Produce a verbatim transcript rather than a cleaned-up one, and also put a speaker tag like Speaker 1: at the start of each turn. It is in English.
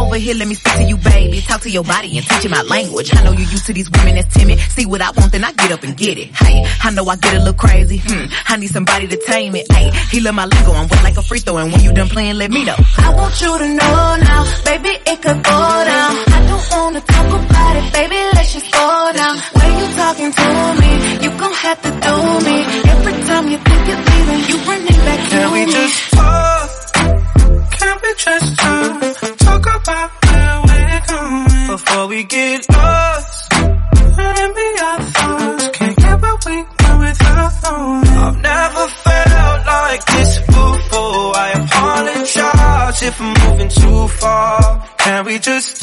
Speaker 1: over here, let me speak to you, baby. Talk to your body and teach you my language. I know you used to these women that's timid. See what I want, then I get up and get it. Hey, I know I get a little crazy. Hmm, I need somebody to tame it. Hey, he love my lingo, I'm wet like a free throw. And when you done playing, let me know.
Speaker 2: I want you to know now, baby, it could go down. I don't wanna talk about it, baby, let's just go down. When you talking to me, you gon' have to do me. Every time you think you're leaving, you running back to me.
Speaker 3: Can we just talk? Can we just talk? Talk about where we're going before we get lost. And be our thoughts. Can't get what we want without knowing. I've never felt like this before. I apologize if I'm moving too far. Can we just